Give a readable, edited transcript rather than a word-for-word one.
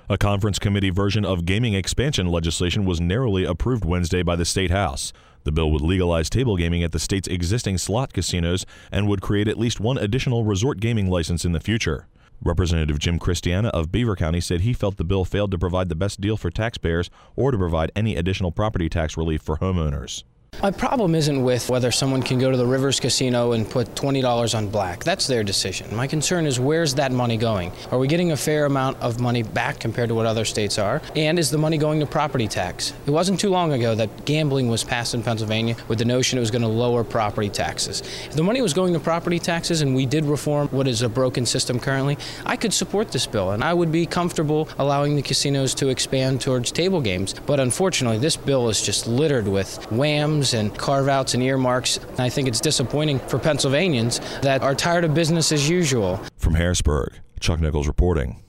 A conference committee version of gaming expansion legislation was narrowly approved Wednesday by the State House. The bill would legalize table gaming at the state's existing slot casinos and would create at least one additional resort gaming license in the future. Representative Jim Christiana of Beaver County said he felt the bill failed to provide the best deal for taxpayers or to provide any additional property tax relief for homeowners. My problem isn't with whether someone can go to the Rivers Casino and put $20 on black. That's their decision. My concern is, where's that money going? Are we getting a fair amount of money back compared to what other states are? And is the money going to property tax? It wasn't too long ago that gambling was passed in Pennsylvania with the notion it was going to lower property taxes. If the money was going to property taxes and we did reform what is a broken system currently, I could support this bill and I would be comfortable allowing the casinos to expand towards table games. But unfortunately, this bill is just littered with whams and carve-outs and earmarks. I think it's disappointing for Pennsylvanians that are tired of business as usual. From Harrisburg, Chuck Nichols reporting.